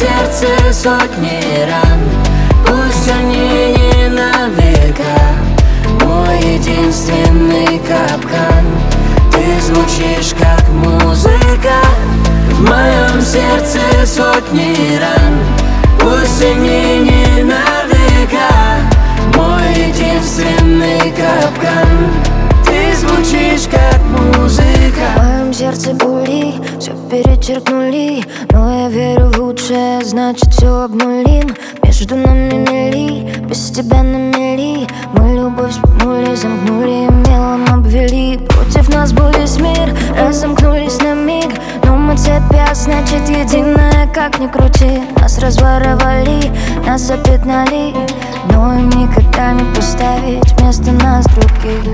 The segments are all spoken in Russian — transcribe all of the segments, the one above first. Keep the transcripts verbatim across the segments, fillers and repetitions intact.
сердце сотни ран, пусть они не на века. Мой единственный капкан, ты звучишь как музыка. В моем сердце сотни ран, пусть они не на века. Мой единственный капкан, ты звучишь как музыка. В моем сердце пули, все перечеркнули, но я верю в лучшее, значит все обнулим. Между нами мели, без тебя на мели. Мы любовь спугнули, замкнули, мелом обвели. Против нас был весь мир, разомкнулись на миг. Но мы цепя, значит единая, как ни крути. Нас разворовали, нас запятнали, но им никогда не поставить вместо нас других.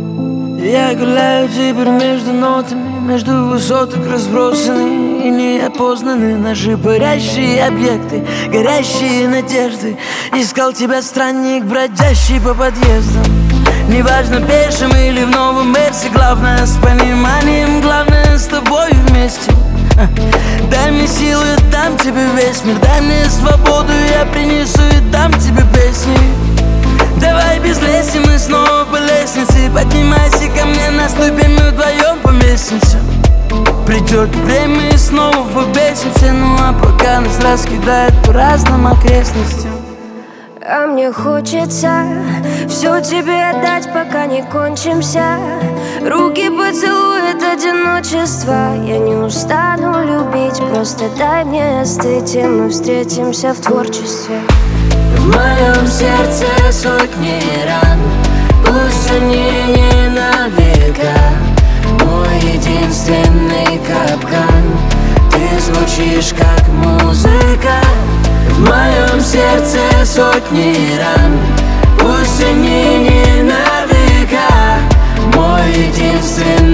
Я гуляю теперь между нотами, между высоток разбросаны и неопознаны наши парящие объекты, горящие надежды. Искал тебя странник, бродящий по подъездам. Неважно, пешим или в новом Мерсе, главное с пониманием, главное с тобой вместе. Дай мне силу, я дам тебе весь мир, дай мне свободу, я принесу и дам тебе песни. Давай без леси, мы снова по лестнице. Поднимайся ко мне, наступим мы вдвоем по лестнице. Придет время и снова побесимся. Ну а пока нас раскидает по разным окрестностям. А мне хочется все тебе отдать, пока не кончимся. Руки поцелует одиночество. Я не устану любить, просто дай мне остыть, и мы встретимся в творчестве. В моем сердце сотни ран, пусть они не на века. Мой единственный капкан, ты звучишь как музыка. В моем сердце сотни ран, пусть они не на века. Мой единственный